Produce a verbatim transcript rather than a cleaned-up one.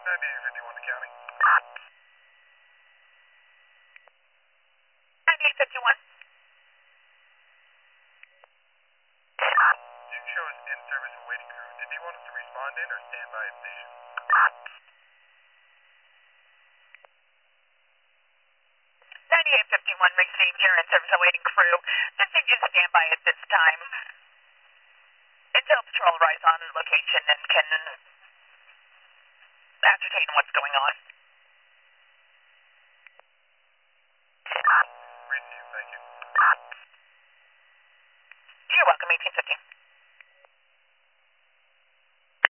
ninety-eight fifty-one to county. ninety-eight fifty-one. Duke shows in service awaiting crew. Did he want us to respond in or stand by at station? ninety-eight fifty-one received here in service awaiting crew. Just need you to stand by at this time until patrol arrives on location and can ascertain what's going on.